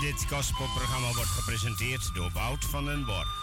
dit gospelprogramma wordt gepresenteerd door Wout van den Borg.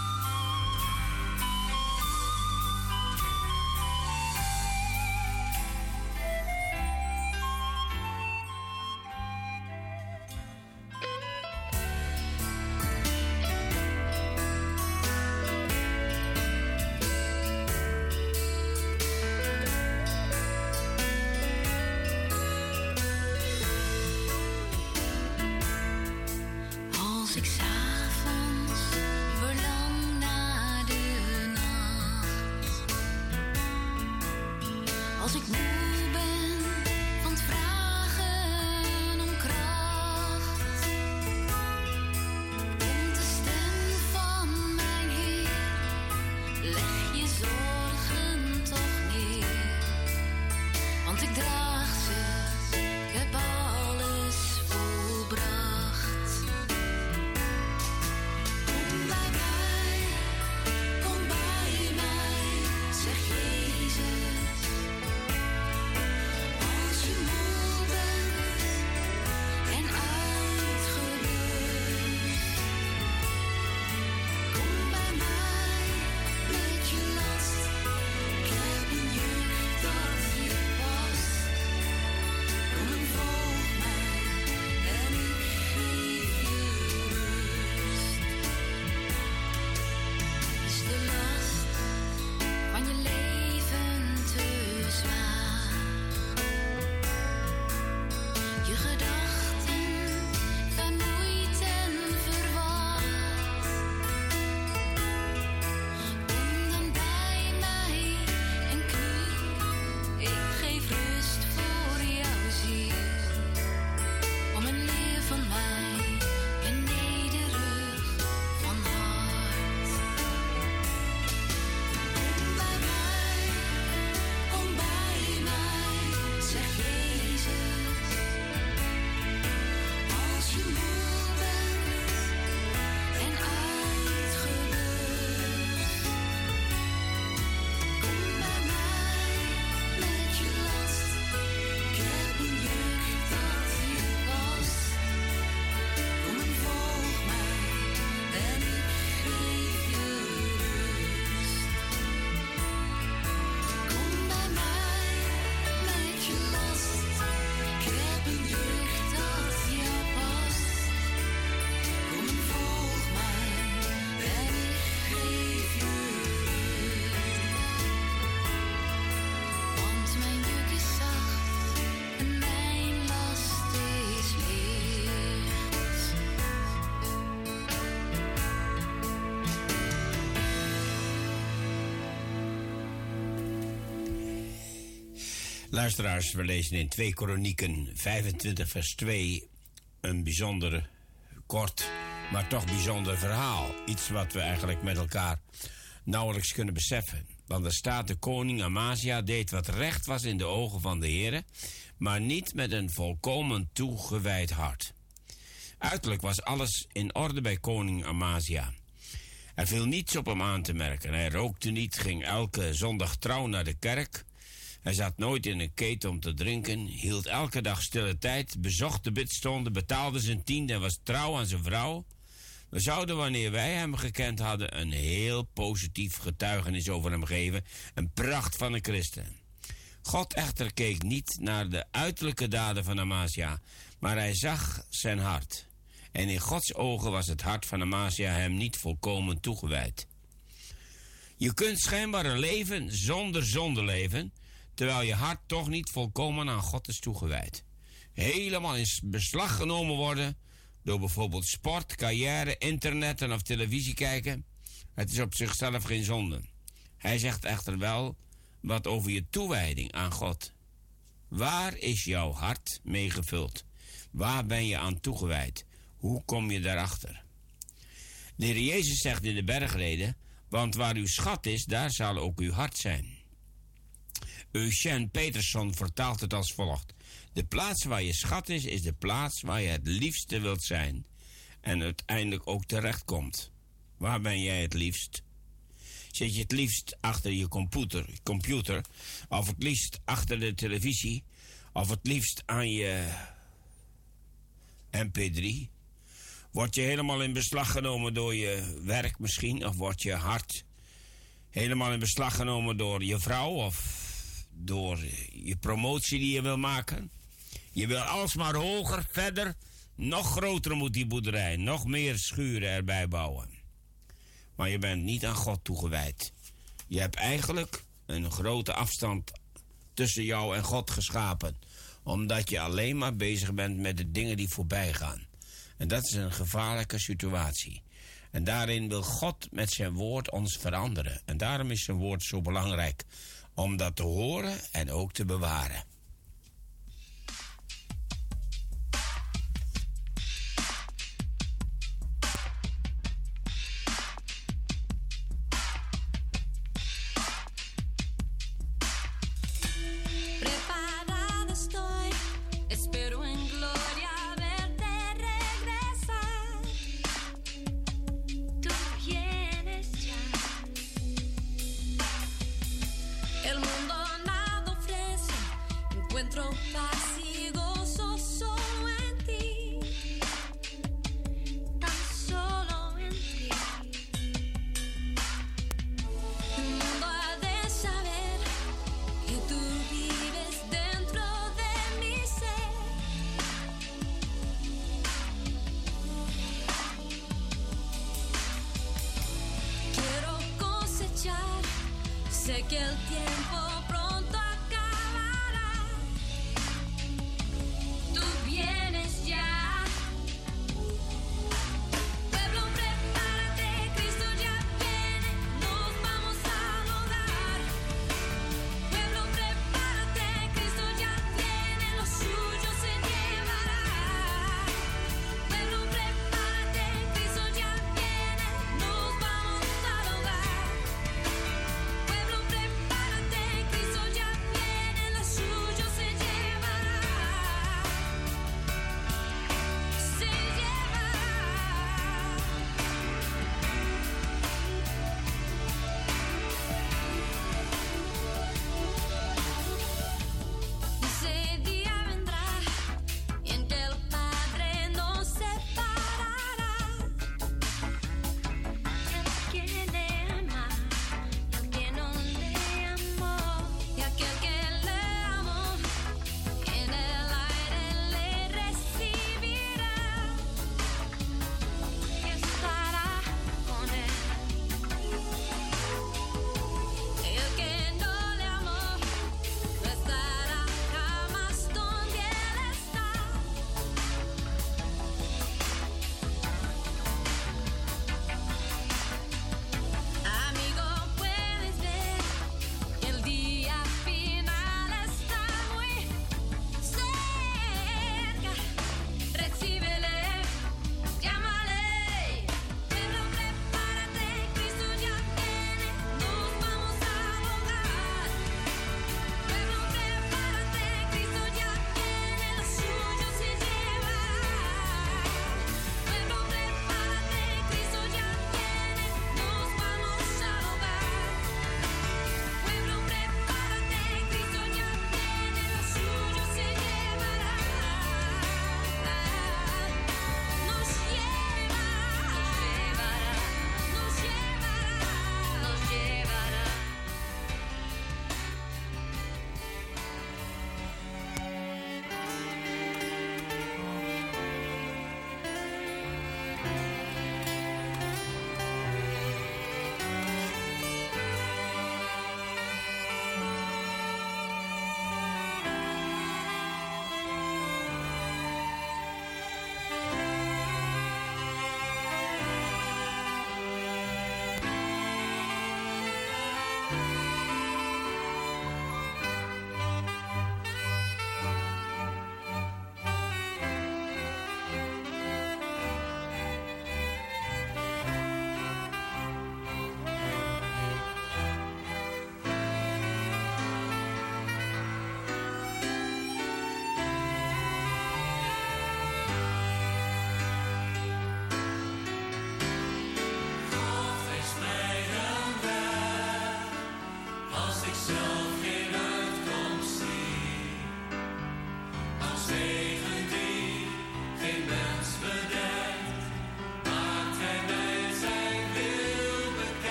Luisteraars, we lezen in 2 Kronieken 25 vers 2 een bijzonder kort, maar toch bijzonder verhaal. Iets wat we eigenlijk met elkaar nauwelijks kunnen beseffen. Want er staat: de koning Amazia deed wat recht was in de ogen van de Heere, maar niet met een volkomen toegewijd hart. Uiterlijk was alles in orde bij koning Amazia. Er viel niets op hem aan te merken. Hij rookte niet, ging elke zondag trouw naar de kerk. Hij zat nooit in een keet om te drinken, hield elke dag stille tijd, bezocht de bidstonden, betaalde zijn tiende en was trouw aan zijn vrouw. We zouden, wanneer wij hem gekend hadden, een heel positief getuigenis over hem geven, een pracht van een christen. God echter keek niet naar de uiterlijke daden van Amazia, maar hij zag zijn hart. En in Gods ogen was het hart van Amazia hem niet volkomen toegewijd. Je kunt schijnbaar een leven zonder zonde leven, terwijl je hart toch niet volkomen aan God is toegewijd. Helemaal in beslag genomen worden door bijvoorbeeld sport, carrière, internet en of televisie kijken. Het is op zichzelf geen zonde. Hij zegt echter wel wat over je toewijding aan God. Waar is jouw hart mee gevuld? Waar ben je aan toegewijd? Hoe kom je daarachter? De Heer Jezus zegt in de bergreden: want waar uw schat is, daar zal ook uw hart zijn. Eugène Peterson vertaalt het als volgt: de plaats waar je schat is, is de plaats waar je het liefste wilt zijn en uiteindelijk ook terechtkomt. Waar ben jij het liefst? Zit je het liefst achter je computer, of het liefst achter de televisie, of het liefst aan je MP3, Word je helemaal in beslag genomen door je werk misschien? Of wordt je hart helemaal in beslag genomen door je vrouw? Of door je promotie die je wil maken? Je wil alsmaar hoger, verder. Nog groter moet die boerderij. Nog meer schuren erbij bouwen. Maar je bent niet aan God toegewijd. Je hebt eigenlijk een grote afstand tussen jou en God geschapen. Omdat je alleen maar bezig bent met de dingen die voorbij gaan. En dat is een gevaarlijke situatie. En daarin wil God met zijn woord ons veranderen. En daarom is zijn woord zo belangrijk. Om dat te horen en ook te bewaren. Sé que el tiempo pronto acabará. Tú vienes ya. Pueblo, prepárate, Cristo ya viene. Nos vamos a lograr. Pueblo, prepárate, Cristo ya viene. Lo suyo se llevará. Pueblo, prepárate, Cristo ya viene. Nos vamos a lograr. Prepárate,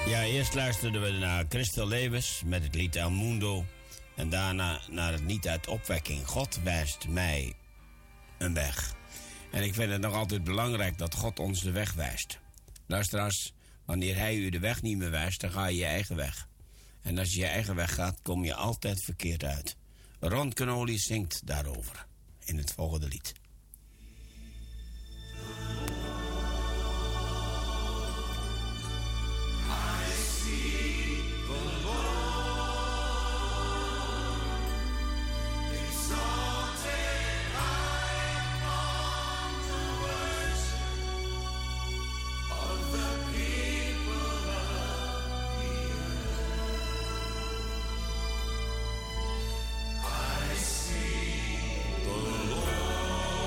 Ja, eerst luisterden we naar Christel Lewis met het lied El Mundo. En daarna naar het lied uit Opwekking. God wijst mij een weg. En ik vind het nog altijd belangrijk dat God ons de weg wijst. Luisteraars, wanneer hij u de weg niet meer wijst, dan ga je je eigen weg. En als je je eigen weg gaat, kom je altijd verkeerd uit. Ron Kenoly zingt daarover in het volgende lied. The Lord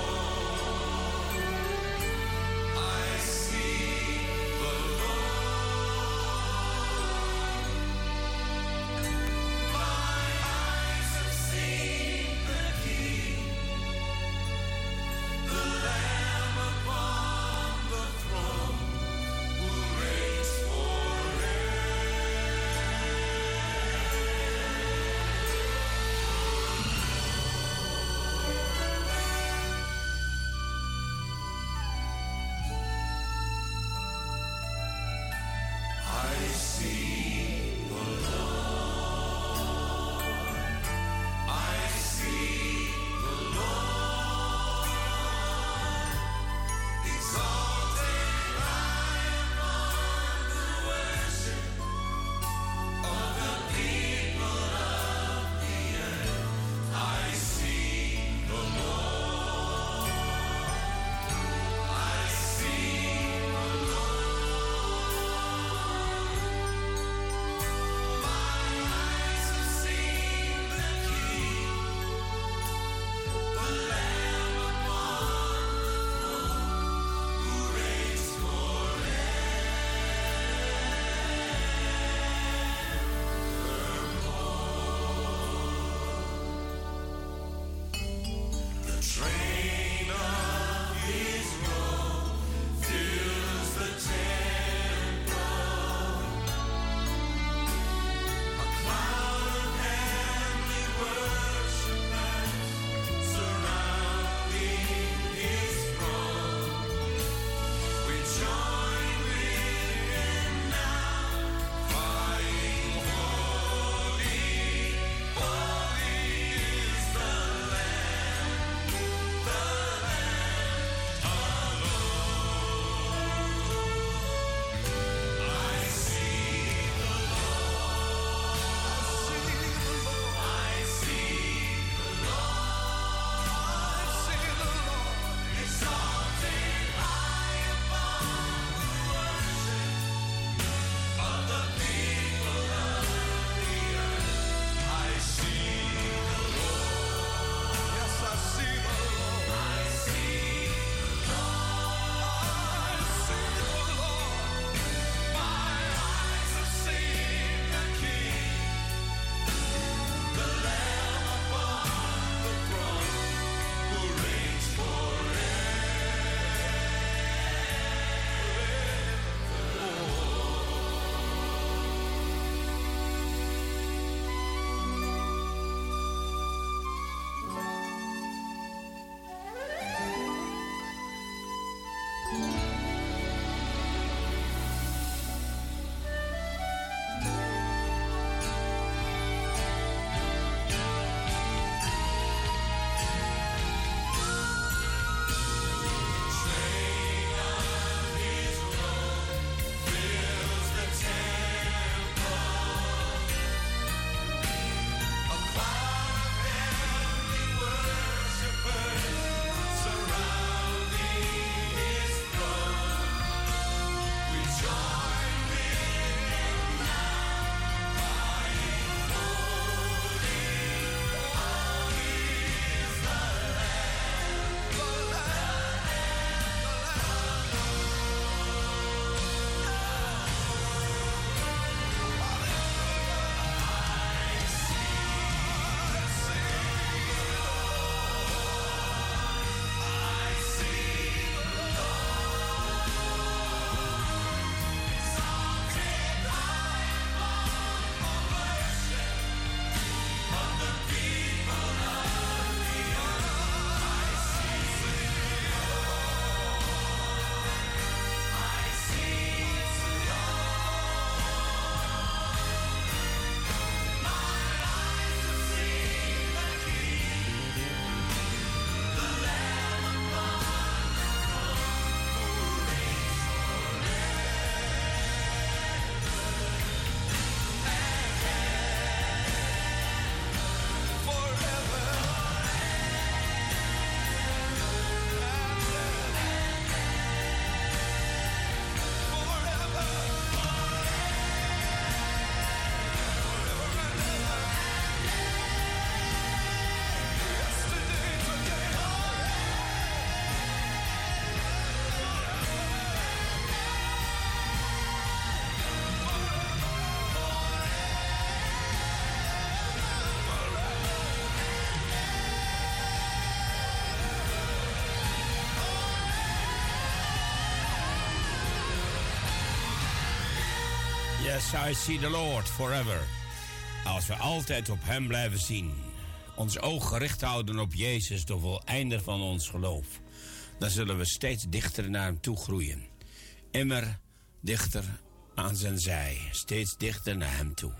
As I see the Lord forever. Als we altijd op hem blijven zien. Ons oog gericht houden op Jezus, de voleinder van ons geloof. Dan zullen we steeds dichter naar hem toe groeien. Immer dichter aan zijn zij. Steeds dichter naar hem toe.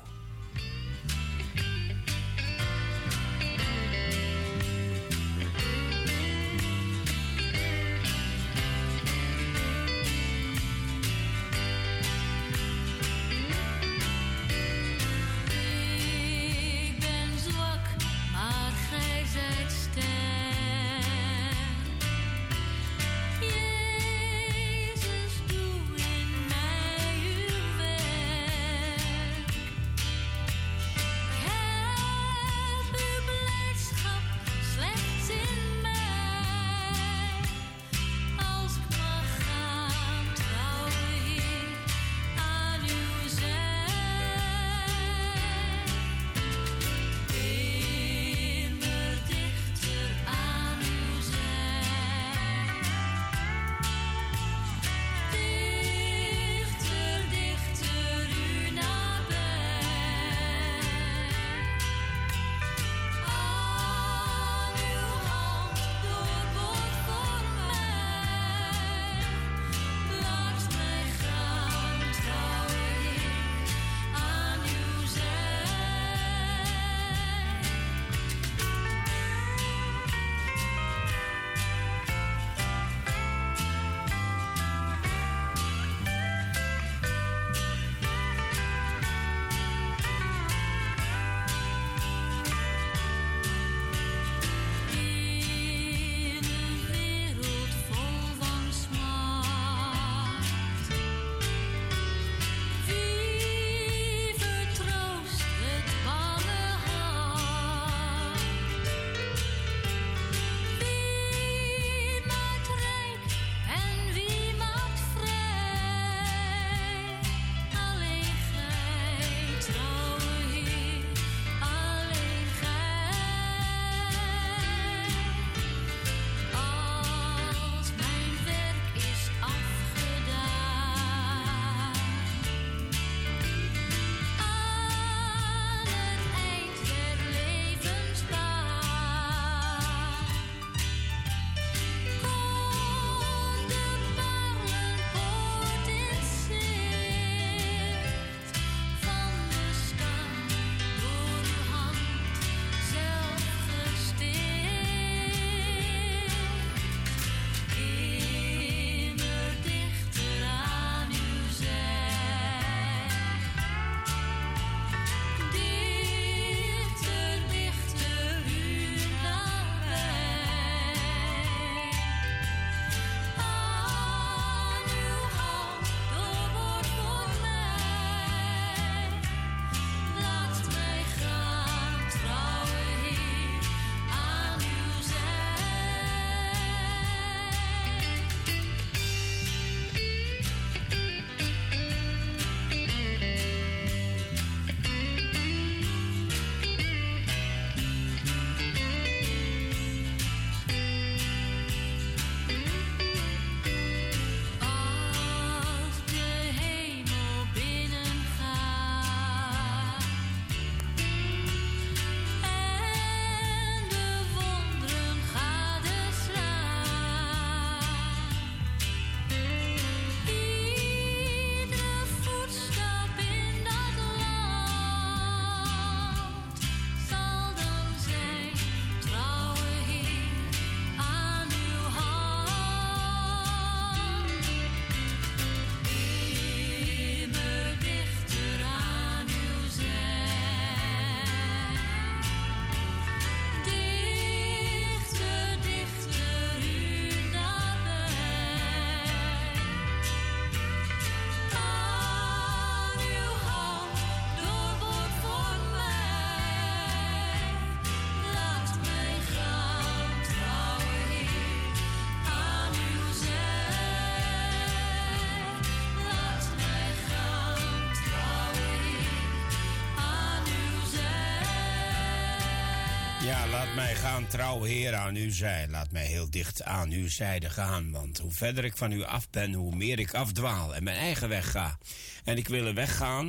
Ja, laat mij gaan, trouw Heer, aan uw zij. Laat mij heel dicht aan uw zijde gaan. Want hoe verder ik van u af ben, hoe meer ik afdwaal en mijn eigen weg ga. En ik wil een weg gaan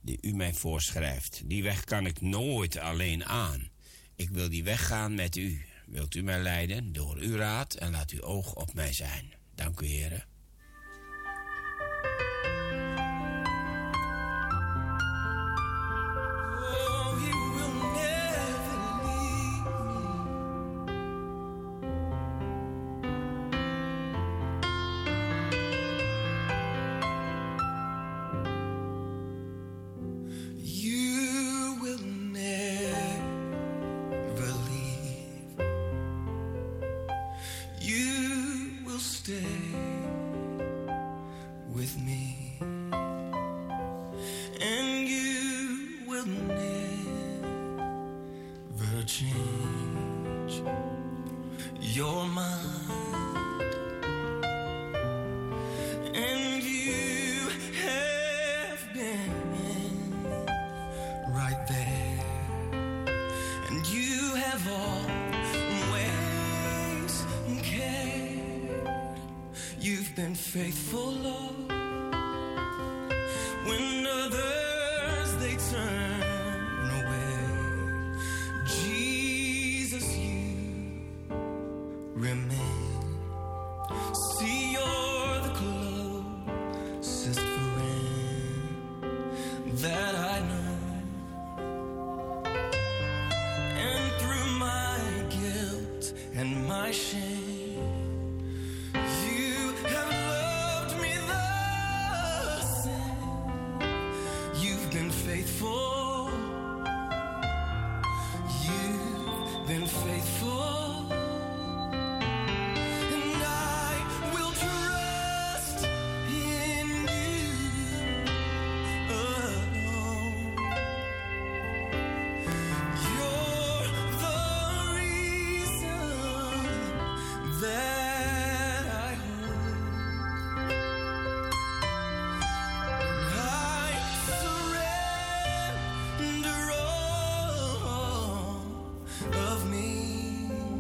die u mij voorschrijft. Die weg kan ik nooit alleen aan. Ik wil die weg gaan met u. Wilt u mij leiden door uw raad en laat uw oog op mij zijn. Dank u, Heere. Faithful, Lord, when others they turn away. Jesus, you remain. See, you're the closest friend that I know. And through my guilt and my shame, faithful, you've been faithful, and I will trust in you alone. You're the reason that I hope. Of me.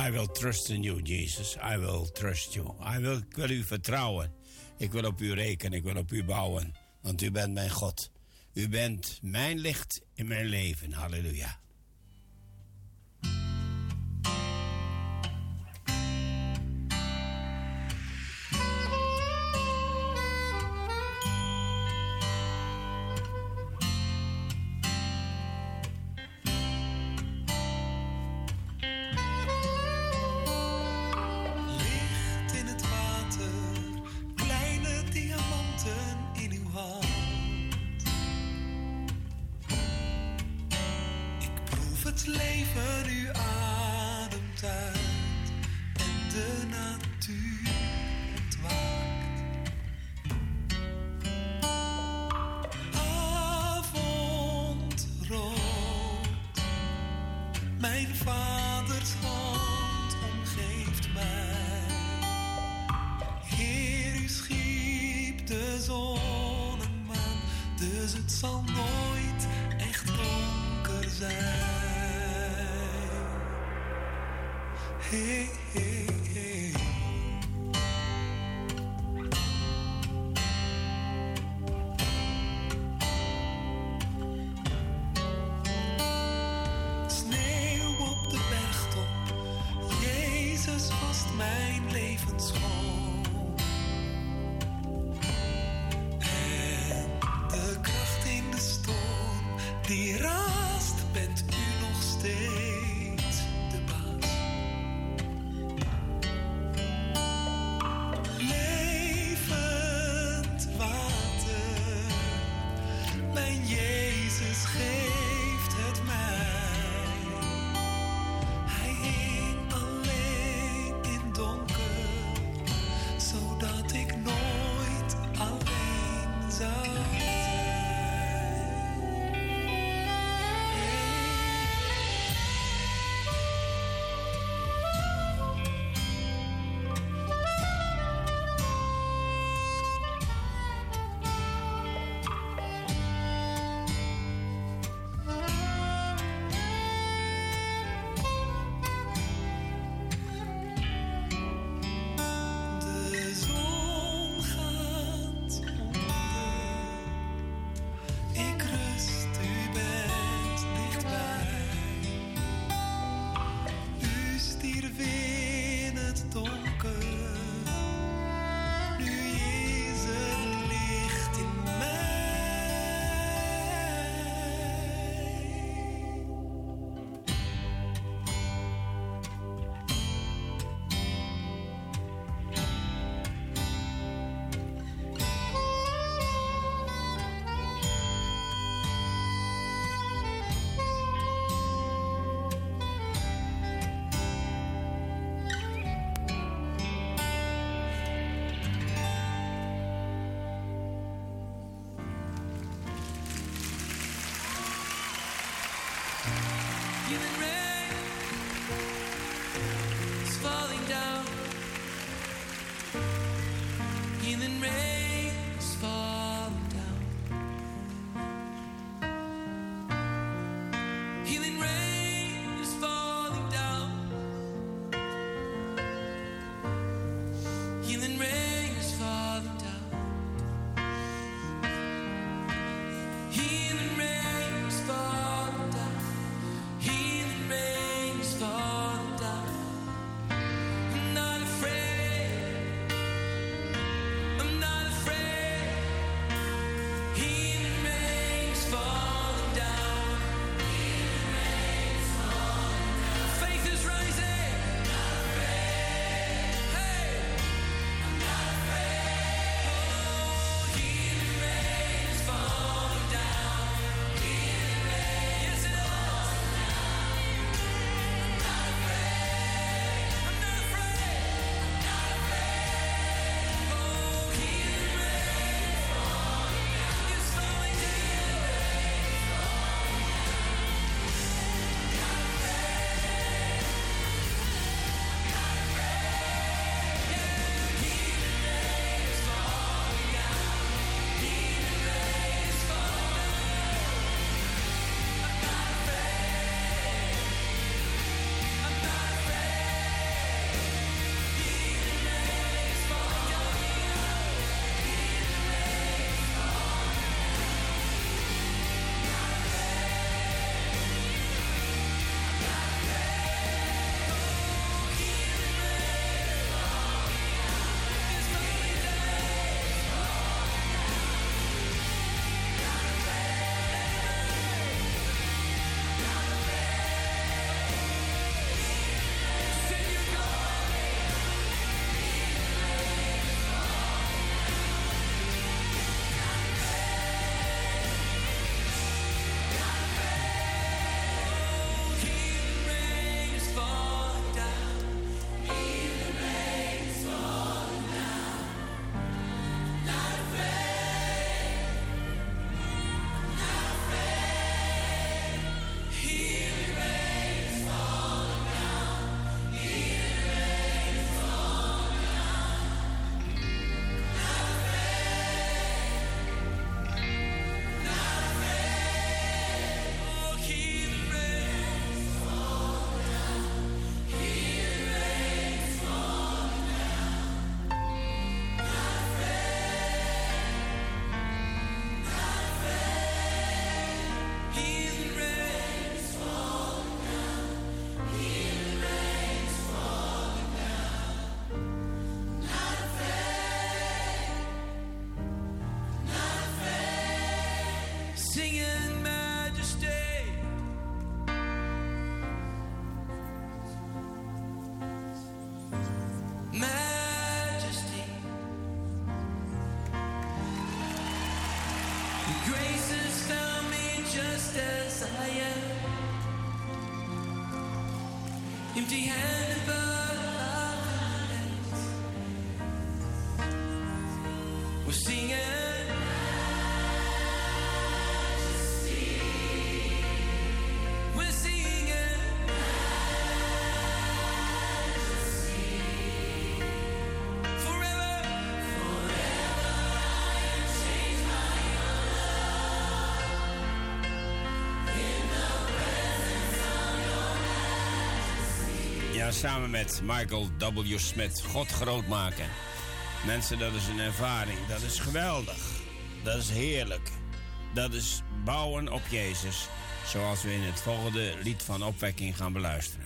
I will trust in you, Jesus. I will trust you. Ik wil u vertrouwen. Ik wil op u rekenen. Ik wil op u bouwen. Want u bent mijn God. U bent mijn licht in mijn leven. Halleluja. And I just as I am. Empty-handed but loving. We're singing. Ja, samen met Michael W. Smith, God groot maken. Mensen, dat is een ervaring. Dat is geweldig. Dat is heerlijk. Dat is bouwen op Jezus. Zoals we in het volgende lied van opwekking gaan beluisteren.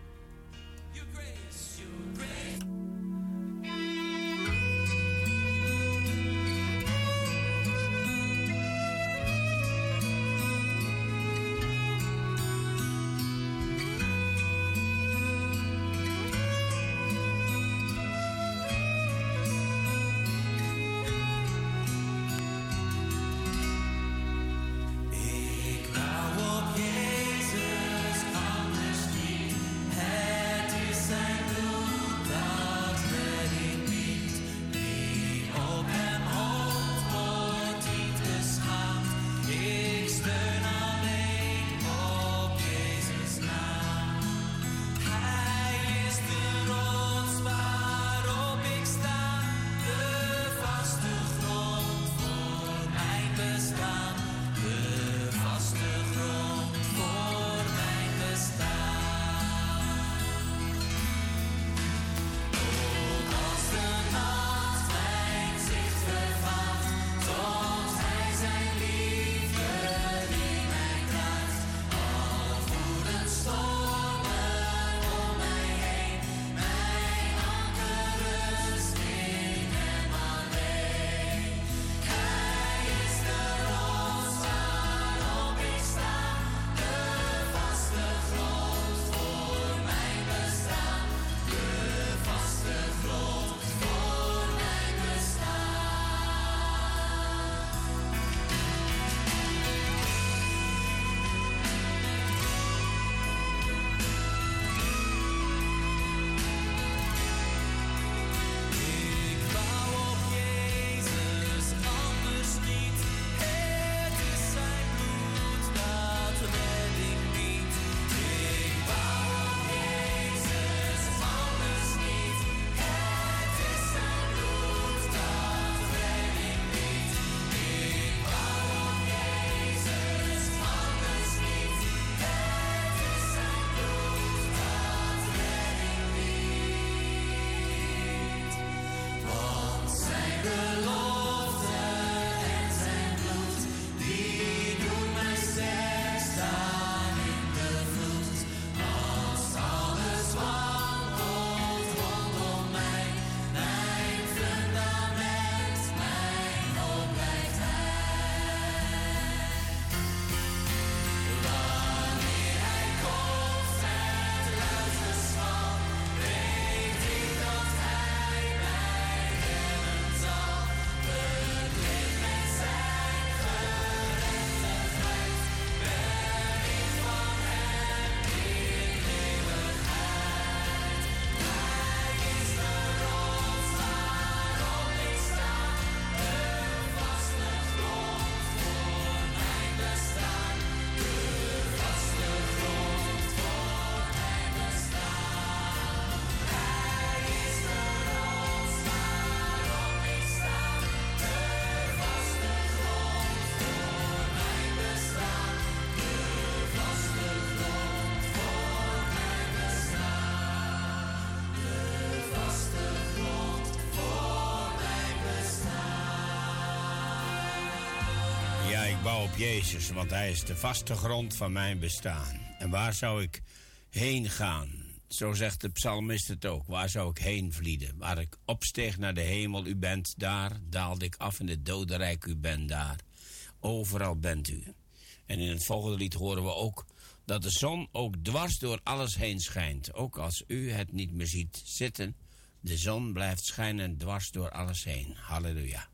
Ik bouw op Jezus, want hij is de vaste grond van mijn bestaan. En waar zou ik heen gaan? Zo zegt de psalmist het ook. Waar zou ik heen vlieden? Waar ik opsteeg naar de hemel, u bent daar. Daalde ik af in het dodenrijk, u bent daar. Overal bent u. En in het volgende lied horen we ook dat de zon ook dwars door alles heen schijnt. Ook als u het niet meer ziet zitten, de zon blijft schijnen dwars door alles heen. Halleluja.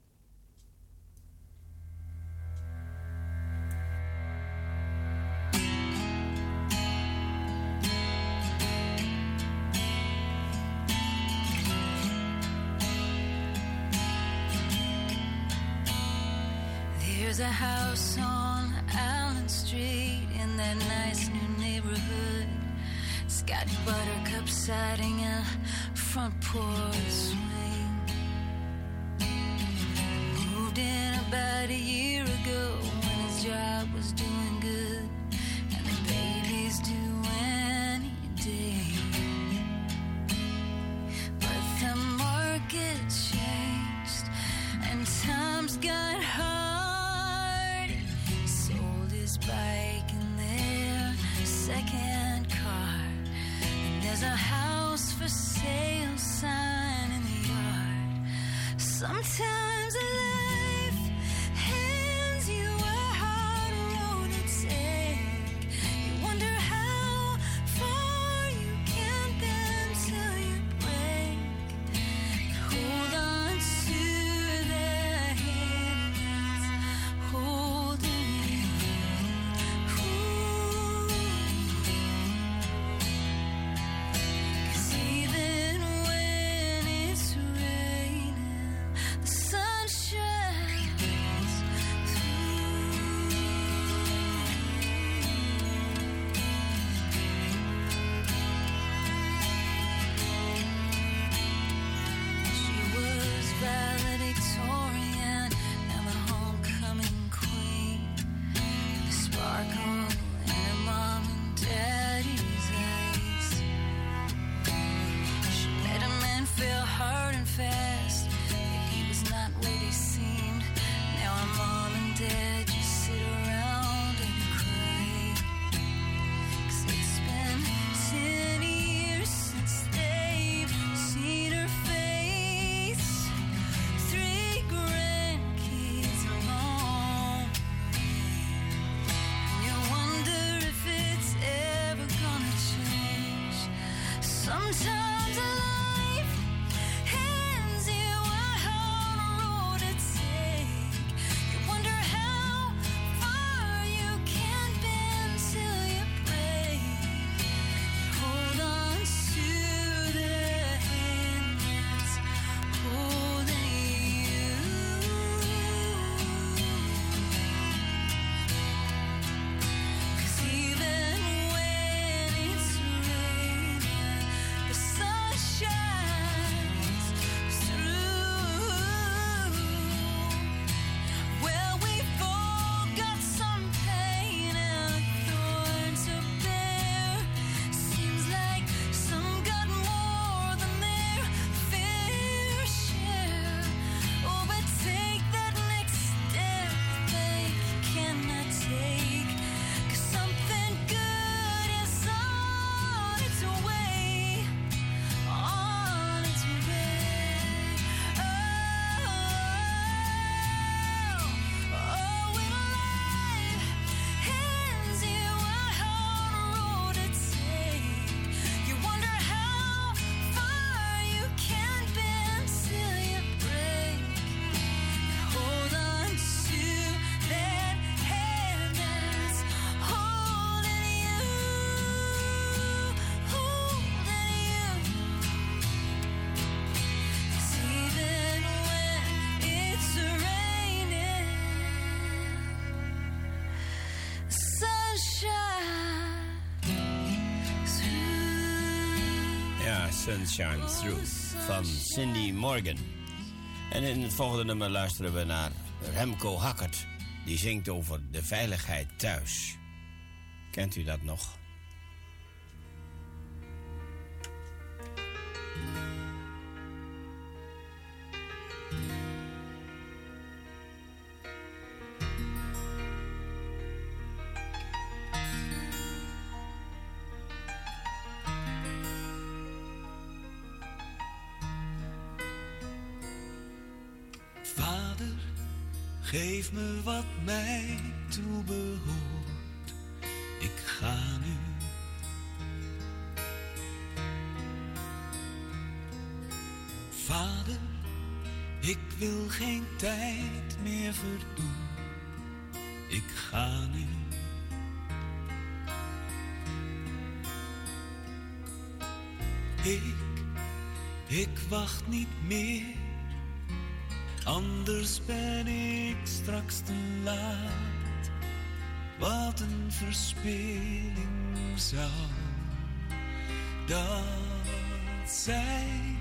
There's a house on Allen Street in that nice new neighborhood. It's got buttercup siding and front porch swing. Moved in about a year ago when his job was doing good, and the baby's due any day. But the market changed and times got hard. He sold his bike and their second car. And there's a house for sale sign in the yard. Sometimes life hands you a hard road to take. You wonder how far you can bend till you break. Hold on to the hand that's holding you. Ooh. 'Cause even when it's raining, the sun shines through. She was valedictorian and the homecoming queen. The sparkle in her mom and daddy's eyes. She met a man, fell hard and fast, but he was not what he seemed. Now our mom and dad just sit around and cry. 'Cause it's been 10 years since they've seen her face. 3 grandkids along. And you wonder if it's ever gonna change. Sometimes life hands you a hard road to take. You wonder how far you can bend till you break. Hold on to the hand that's holding you. 'Cause even when it's raining, the sun shines through. Well, we've all got some pain and thorns to bear. Seems like some got more than their fair share. Oh, but take that next step they cannot take. 'Cause something good is on its way. On its way. Oh, when life hands you a hard road to take, you wonder how far you can bend till you break. Hold on to that hand that's holding you, holding you. 'Cause even when it's raining, the sun shines through. Ja, Sunshine Through van Cindy Morgan. En in het volgende nummer luisteren we naar Remco Hackert. Die zingt over de veiligheid thuis. Kent u dat nog? Vader, geef me wat mij toebehoort. Ik ga nu. Vader, ik wil geen tijd meer verdoen. Ik ga nu. Ik wacht niet meer. anders ben ik straks te laat. Wat een verspilling zou dat zijn.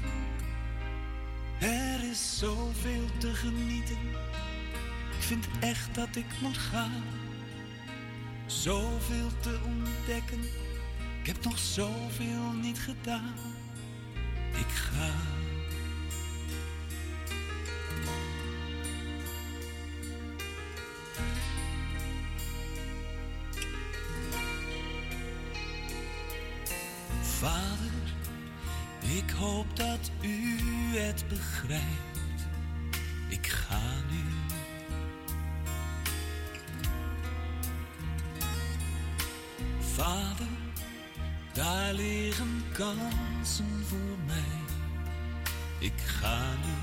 Er is zoveel te genieten. Ik vind echt dat ik moet gaan. Zoveel te ontdekken. Ik heb nog zoveel niet gedaan. Ik ga. Vader, ik hoop dat u het begrijpt. Ik ga nu. Vader, daar liggen kansen voor mij. Ik ga nu.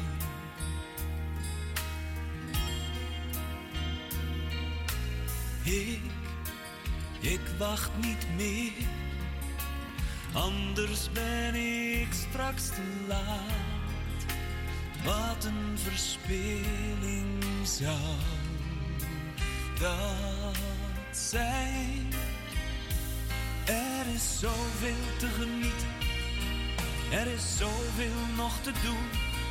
Ik wacht niet meer. Anders ben ik straks te laat. Wat een verspilling zou dat zijn. Er is zoveel te genieten. Er is zoveel nog te doen.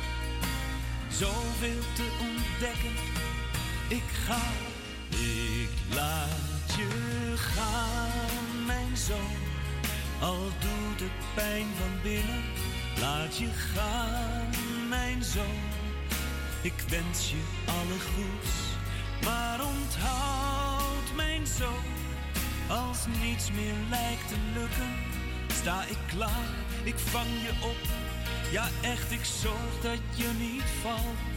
Zoveel te ontdekken. Ik ga. Ik laat je gaan, mijn zoon. Al doet het pijn van binnen, laat je gaan, mijn zoon. Ik wens je alle goeds, maar onthoud, mijn zoon. Als niets meer lijkt te lukken, sta ik klaar, ik vang je op. Ja echt, ik zorg dat je niet valt.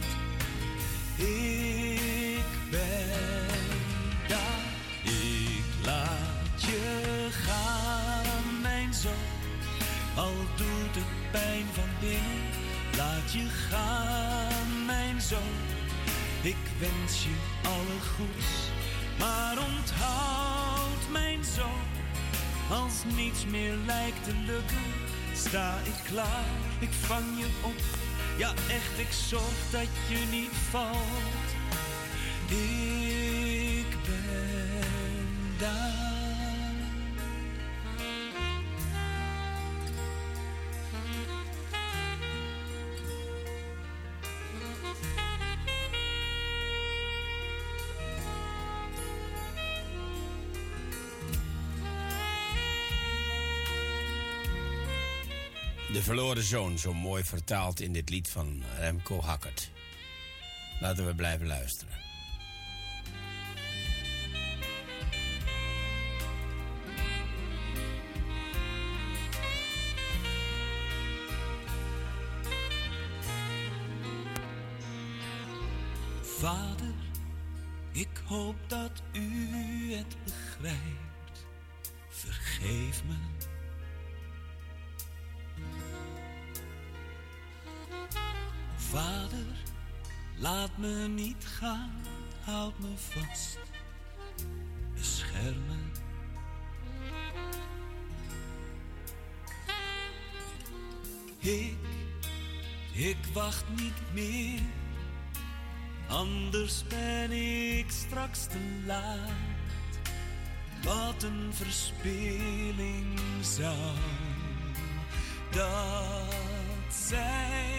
Ik ben daar, ik laat je gaan, mijn zoon. Al doet het pijn van binnen, laat je gaan, mijn zoon. Ik wens je alle goeds, maar onthoud, mijn zoon. Als niets meer lijkt te lukken, sta ik klaar, ik vang je op. Ja echt, ik zorg dat je niet valt. Ik ben daar. De verloren zoon, zo mooi vertaald in dit lied van Remco Hackert. Laten we blijven luisteren. Vader, ik hoop dat u het begrijpt. Vergeef me. Vader, laat me niet gaan, houd me vast, bescherm me. Ik wacht niet meer, anders ben ik straks te laat. Wat een verspilling zou dat zijn.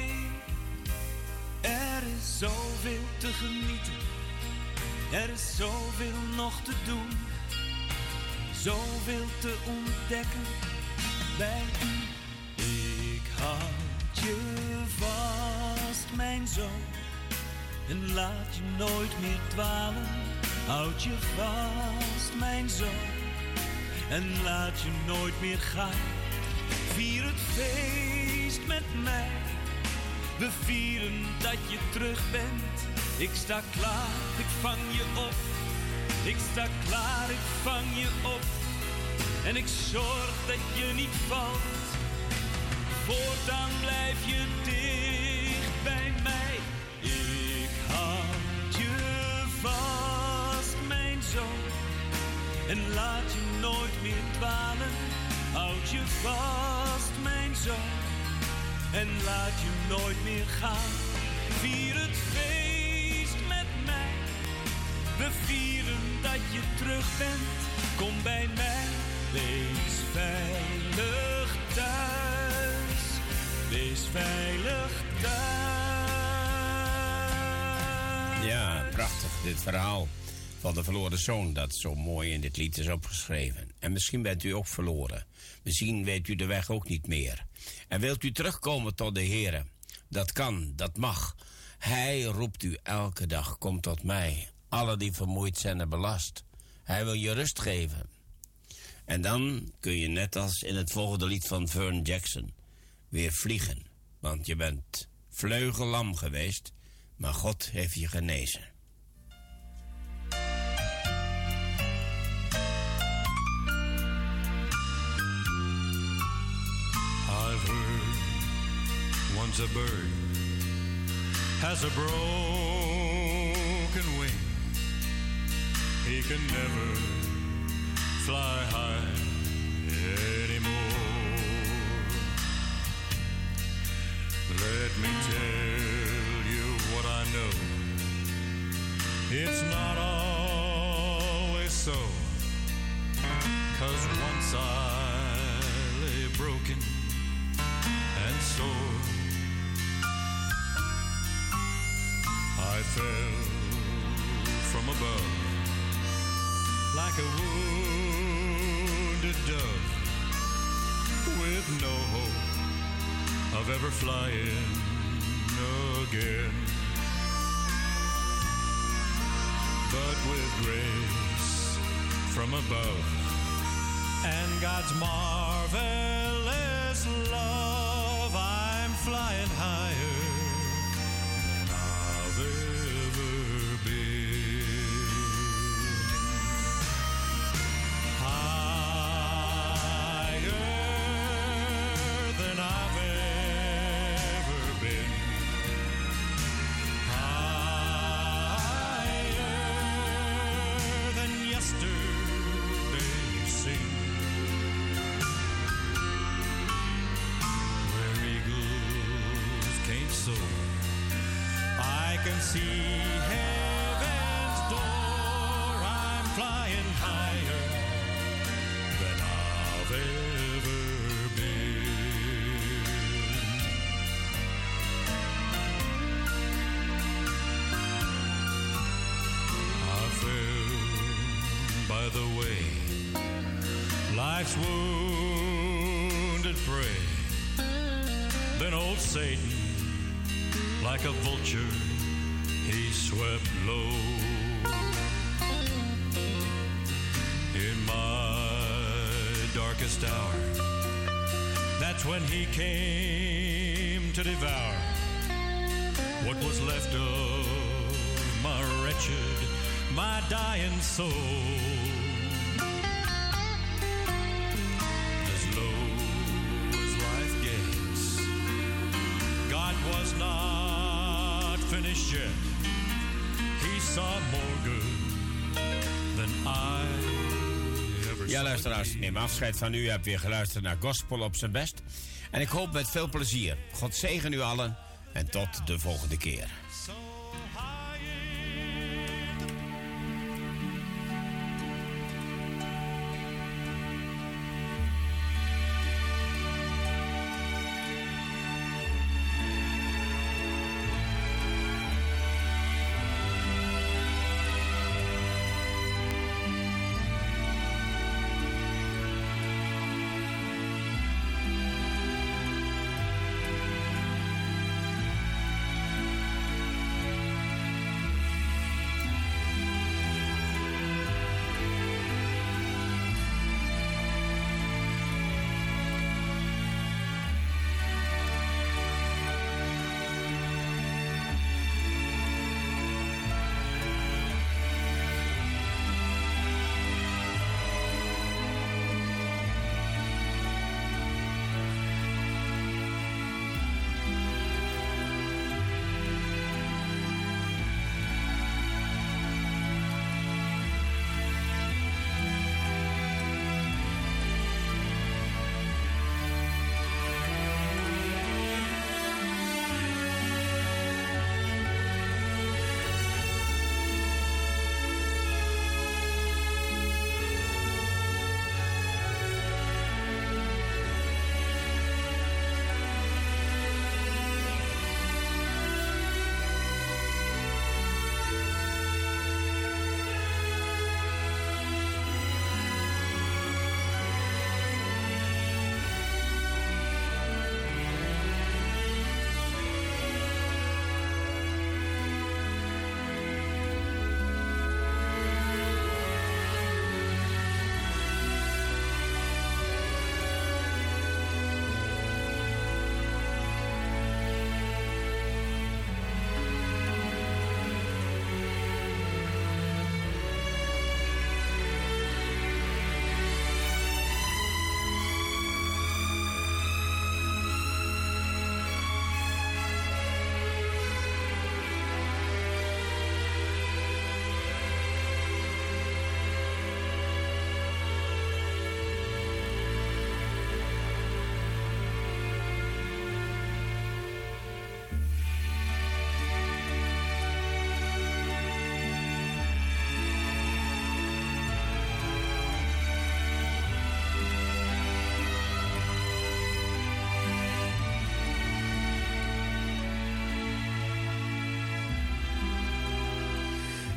Er is zoveel te genieten, er is zoveel nog te doen, zoveel te ontdekken bij u. Ik houd je vast, mijn zoon, en laat je nooit meer dwalen. Houd je vast, mijn zoon, en laat je nooit meer gaan. Vier het feest met mij. We vieren dat je terug bent. Ik sta klaar, ik vang je op. Ik sta klaar, ik vang je op. En ik zorg dat je niet valt. Voortaan blijf je dicht bij mij. Ik houd je vast, mijn zoon. En laat je nooit meer dwalen. Houd je vast, mijn zoon. En laat je nooit meer gaan. Vier het feest met mij. We vieren dat je terug bent. Kom bij mij. Wees veilig thuis. Wees veilig thuis. Ja, prachtig dit verhaal van de verloren zoon, dat zo mooi in dit lied is opgeschreven. En misschien bent u ook verloren. Misschien weet u de weg ook niet meer. En wilt u terugkomen tot de Heere? Dat kan, dat mag. Hij roept u elke dag, kom tot mij. Alle die vermoeid zijn en belast. Hij wil je rust geven. En dan kun je net als in het volgende lied van Vern Jackson weer vliegen. Want je bent vleugellam geweest, maar God heeft je genezen. I've heard once a bird has a broken wing. He can never fly high anymore. Let me tell you what I know. It's not always so. 'Cause once I lay broken and sore, I fell from above like a wounded dove, with no hope of ever flying again. But with grace from above and God's marvelous love, I'm flying higher than I've ever been. Higher than I've ever been. Higher than yesterday seemed. I can see heaven's door. I'm flying higher than I've ever been. I fell by the way, life's wounded prey. Then old Satan, like a vulture, he swept low. In my darkest hour, that's when he came to devour what was left of my wretched, my dying soul. As low as life gets, God was not finished yet. He saw more good than I ever. Ja, luisteraars, ik neem afscheid van u. U hebt weer geluisterd naar Gospel op zijn best. En ik hoop met veel plezier. God zegen u allen en tot de volgende keer.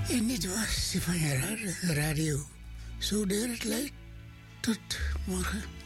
En dit was Stefania Radio. Zo deur het leidt. Tot morgen.